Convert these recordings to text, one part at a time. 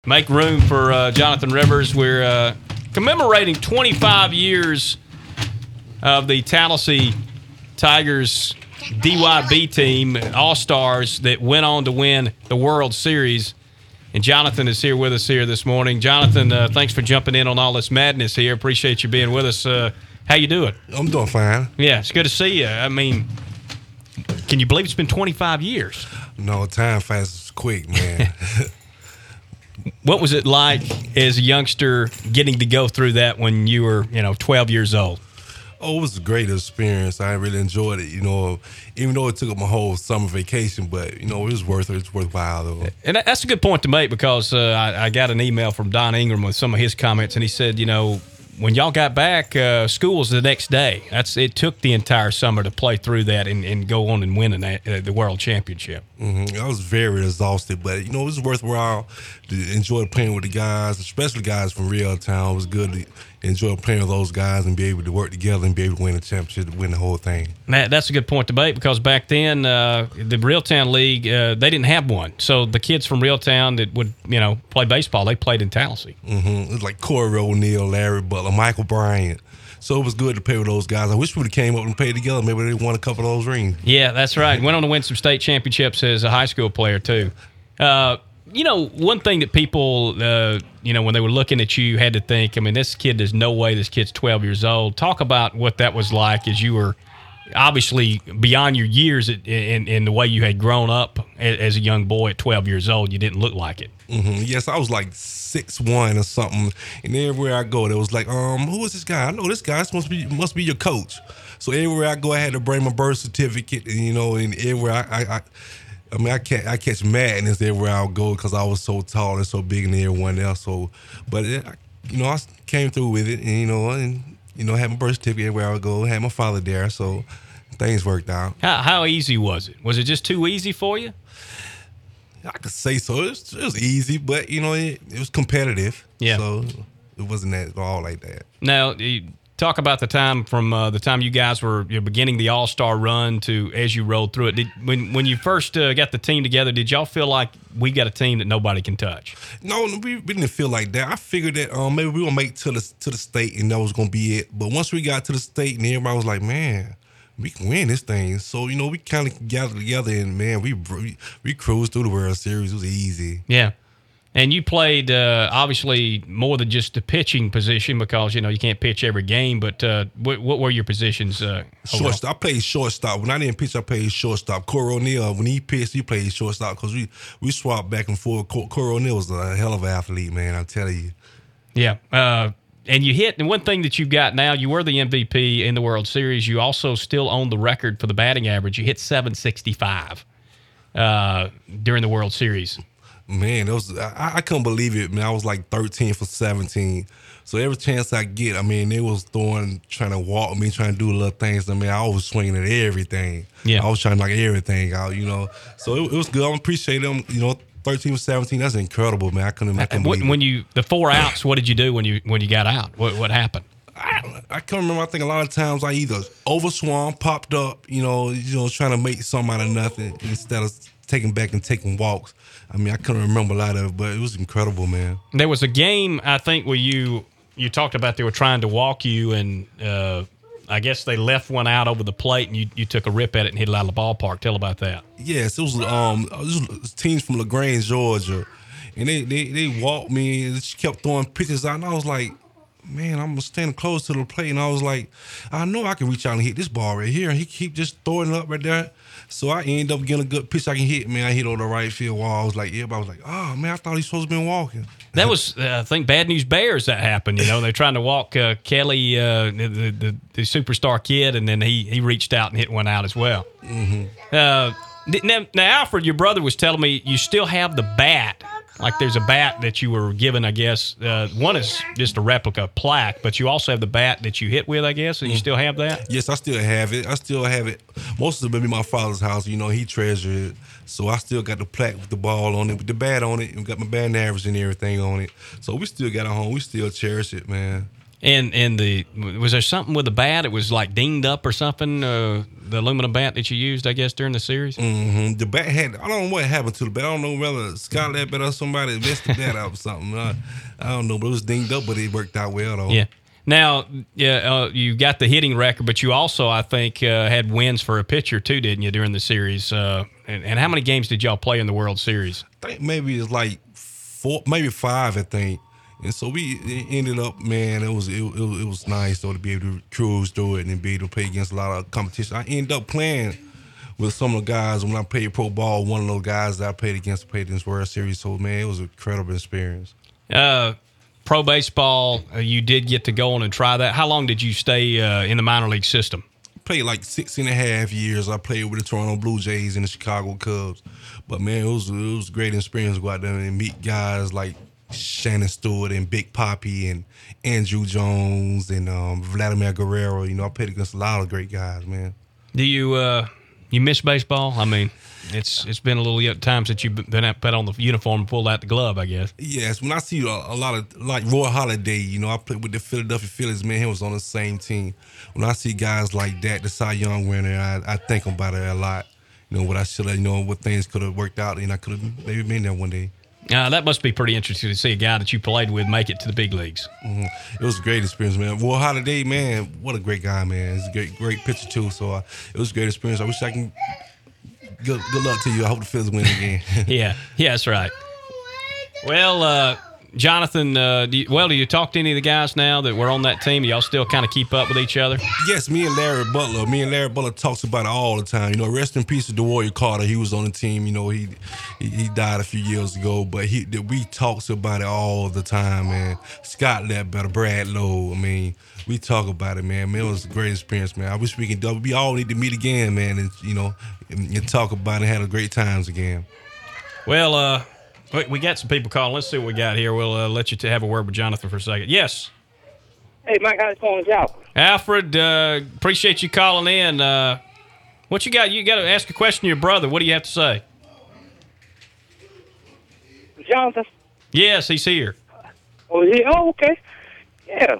Make room for Jonathan Rivers. We're commemorating 25 years of the Tallahassee Tigers DYB team, All-Stars, that went on to win the World Series. And Jonathan is here with us here this morning. Jonathan, thanks for jumping in on all this madness here. Appreciate you being with us. How you doing? I'm doing fine. Yeah, it's good to see you. I mean, can you believe it's been 25 years? No, time passes quick, man. What was it like as a youngster getting to go through that when you were, 12 years old? Oh, it was a great experience. I really enjoyed it, even though it took up my whole summer vacation, but, it was worth it. It's worthwhile, though. And that's a good point to make because I got an email from Don Ingram with some of his comments, and he said, when y'all got back, school was the next day. It took the entire summer to play through that and go on and win the World Championship. Mm-hmm. I was very exhausted, but, it was worthwhile to enjoy playing with the guys, especially guys from Real Town. It was good to enjoy playing with those guys and be able to work together and be able to win the championship, to win the whole thing. That's a good point to make because back then, the Real Town League, they didn't have one. So the kids from Real Town that would, play baseball, they played in Tallahassee. Mm-hmm. It was like Corey O'Neal, Larry Butler, Michael Bryant. So it was good to play with those guys. I wish we would have came up and played together. Maybe they won a couple of those rings. Yeah, that's right. Went on to win some state championships as a high school player, too. One thing that people, when they were looking at you, had to think, this kid, there's no way this kid's 12 years old. Talk about what that was like as you were obviously beyond your years in the way you had grown up as a young boy at 12 years old. You didn't look like it. Mm-hmm. Yes, I was like 6'1" or something, and everywhere I go, there was like, who is this guy? I know this guy. This must be your coach. So everywhere I go, I had to bring my birth certificate, and everywhere I catch madness everywhere I go because I was so tall and so big than everyone else. So, but I came through with it, and had my birth certificate everywhere I would go. Had my father there, so things worked out. How easy was it? Was it just too easy for you? I could say so. It was easy, but it was competitive. Yeah. So it wasn't at all like that. Now, talk about the time from the time you guys were beginning the All-Star run to as you rolled through it. When you first got the team together, did y'all feel like we got a team that nobody can touch? No, we didn't feel like that. I figured that maybe we were gonna make it to the state and that was gonna be it. But once we got to the state and everybody was like, man, we can win this thing. So we kind of gathered together and man, we cruised through the World Series. It was easy. Yeah. And you played, obviously, more than just the pitching position because, you can't pitch every game. But what were your positions? Shortstop. I played shortstop. When I didn't pitch, I played shortstop. Corey O'Neal, when he pitched, he played shortstop because we swapped back and forth. Corey O'Neal was a hell of an athlete, man, I'm telling you. Yeah. And you hit, and one thing that you've got now, you were the MVP in the World Series. You also still own the record for the batting average. You hit .765 during the World Series. Man, I couldn't believe it, man. I was like 13 for 17. So every chance I get, they was trying to walk me, trying to do little things. I was swinging at everything. Yeah. I was trying to knock everything out, So it was good. I appreciate them, 13 for 17, that's incredible, man. I couldn't believe it. The 4 outs, what did you do when you got out? What happened? I can't remember. I think a lot of times I either overswung, popped up, trying to make something out of nothing instead of taking back and taking walks. I couldn't remember a lot of it, but it was incredible, man. There was a game, I think, where you talked about they were trying to walk you, and I guess they left one out over the plate, and you took a rip at it and hit it out of the ballpark. Tell about that. Yes, it was teams from LaGrange, Georgia, and they walked me and just kept throwing pitches out, and I was like, man, I'm standing close to the plate, and I was like, I know I can reach out and hit this ball right here, and he keep just throwing it up right there. So I ended up getting a good pitch I can hit. Man, I hit on the right field wall. I was like, everybody was like, oh, man, I thought he supposed to been walking. That was, I think, Bad News Bears that happened. They're trying to walk Kelly, the superstar kid, and then he reached out and hit one out as well. Mm-hmm. Now, Alfred, your brother was telling me you still have the bat. Like there's a bat that you were given, I guess. One is just a replica plaque, but you also have the bat that you hit with, I guess, and you still have that? Yes, I still have it. Most of it in my father's house. He treasured it. So I still got the plaque with the ball on it, with the bat on it, and got my batting average and everything on it. So we still got it home. We still cherish it, man. And was there something with the bat? It was like dinged up or something. The aluminum bat that you used, I guess, during the series. Mm-hmm. The bat had, I don't know what happened to the bat. I don't know whether Scott Lab bat or somebody messed the bat up or something. I don't know, but it was dinged up, but it worked out well though. Yeah. Now, you got the hitting record, but you also, I think, had wins for a pitcher too, didn't you, during the series? And how many games did y'all play in the World Series? I think maybe it's like 4, maybe 5, I think. And so we ended up, man, it was nice though to be able to cruise through it and be able to play against a lot of competition. I ended up playing with some of the guys when I played pro ball. One of those guys that I played against played in this World Series. So man, it was an incredible experience. Pro baseball, you did get to go on and try that. How long did you stay in the minor league system? Played like 6.5 years. I played with the Toronto Blue Jays and the Chicago Cubs. But man, it was a great experience to go out there and meet guys like Shannon Stewart and Big Poppy and Andrew Jones and Vladimir Guerrero. You know, I played against a lot of great guys, man. Do you miss baseball? I mean, it's been a little time since you've been out, put on the uniform and pulled out the glove, I guess. Yes, when I see a lot of, like Roy Halladay, you know, I played with the Philadelphia Phillies, man, he was on the same team. When I see guys like that, the Cy Young winner, I think about it a lot. You know, what I should have, you know, what things could have worked out and I could have maybe been there one day. That must be pretty interesting to see a guy that you played with make it to the big leagues. Mm-hmm. It was a great experience, man. Roy Halladay, man, what a great guy, man. He's a great pitcher, too. So it was a great experience. I wish I can. Good luck to you. I hope the Phillies win again. Yeah, that's right. Well, Jonathan, do you talk to any of the guys now that were on that team? Do y'all still kind of keep up with each other? Yes, me and Larry Butler talks about it all the time. You know, rest in peace to DeWarrior Carter. He was on the team. You know, he died a few years ago, but we talks about it all the time, man. Scott Ledbetter, Brad Lowe. I mean, we talk about it, man. Man, it was a great experience, man. I wish we all need to meet again, man, and you know, and talk about it and have a great times again. Well, we got some people calling. Let's see what we got here. We'll let you have a word with Jonathan for a second. Yes. Hey, Mike, how's it going, y'all? Alfred, appreciate you calling in. What you got? You got to ask a question to your brother. What do you have to say? Jonathan? Yes, he's here. Oh, yeah. Oh, okay. Yeah.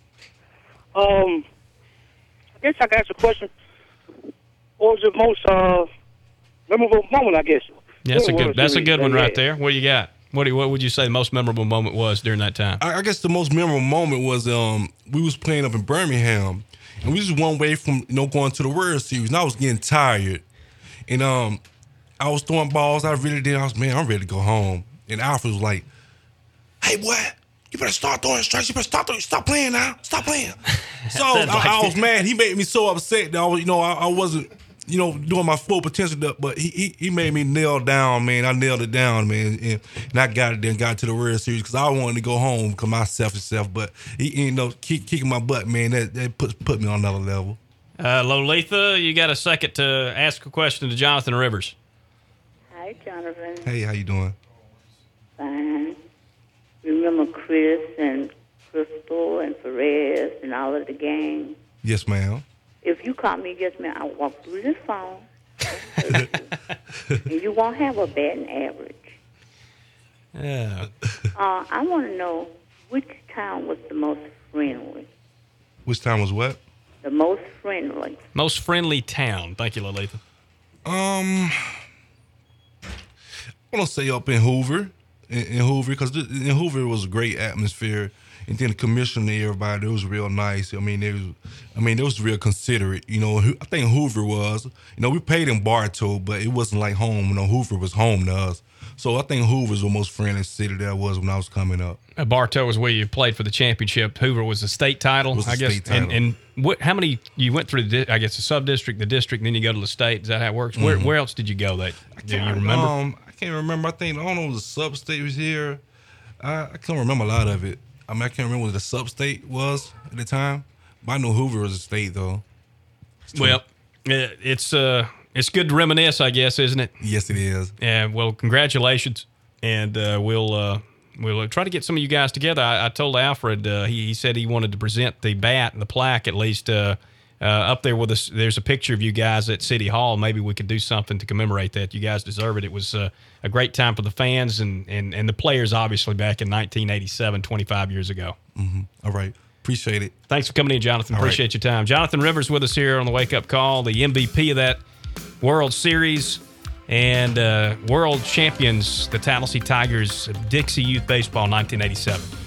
I guess I can ask a question. What was your most memorable moment, I guess? Yeah, that's a good one right there. What do you got? What would you say the most memorable moment was during that time? I guess the most memorable moment was we was playing up in Birmingham, and we was one way from going to the World Series, and I was getting tired, and I was throwing balls. I really did. I'm ready to go home. And Alfred was like, "Hey, boy, you better start throwing strikes. You better stop playing now. Stop playing." So I was mad. He made me so upset that I wasn't. Doing my full potential, but he made me nail down, man. I nailed it down, man, and I got it there and got to the World Series because I wanted to go home because my selfish self, but he ended up kicking my butt, man. That put me on another level. Lolitha, you got a second to ask a question to Jonathan Rivers. Hi, Jonathan. Hey, how you doing? Fine. Remember Chris and Crystal and Perez and all of the gang? Yes, ma'am. If you call me, yes, ma'am, I'll walk through this phone and you won't have a batting average. Yeah. I want to know which town was the most friendly. Which town was what? The most friendly. Most friendly town. Thank you, Lolitha. I want to say up in Hoover. In Hoover, because in Hoover it was a great atmosphere. And then the commissioner, everybody, it was real nice. I mean, it was real considerate. I think Hoover was. We paid in Bartow, but it wasn't like home. Hoover was home to us. So I think Hoover's the most friendly city that I was when I was coming up. Bartow was where you played for the championship. Hoover was the state title, I guess. State title. And how many you went through? I guess the sub-district, the district, and then you go to the state. Is that how it works? Mm-hmm. Where else did you go? Do you remember? I can't remember. I don't know. The sub-state was here. I can't remember a lot of it. I can't remember what the sub-state was at the time. But I know Hoover was a state, though. Well, it's good to reminisce, I guess, isn't it? Yes, it is. Yeah. Well, congratulations, and we'll try to get some of you guys together. I told Alfred he said he wanted to present the bat and the plaque at least up there with us. There's a picture of you guys at City Hall. Maybe we could do something to commemorate that. You guys deserve it. It was a great time for the fans and the players, obviously, back in 1987, 25 years ago. Mm-hmm. All right. Appreciate it. Thanks for coming in, Jonathan. All right. Appreciate your time. Jonathan Rivers with us here on the Wake Up Call, the MVP of that World Series and world champions, the Tallahassee Tigers of Dixie Youth Baseball 1987.